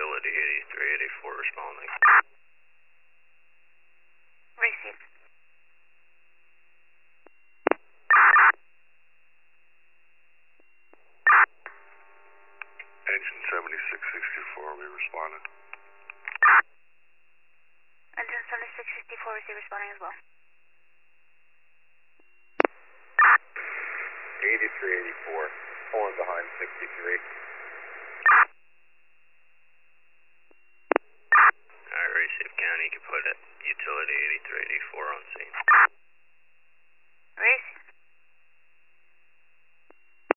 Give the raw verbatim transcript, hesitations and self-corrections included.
utility, eighty-three eighty-four responding. Receive. Engine seventy-six sixty-four, we responded. Engine seventy-six sixty-four, receive responding as well. eighty-three eighty-four, pulling behind sixty-three.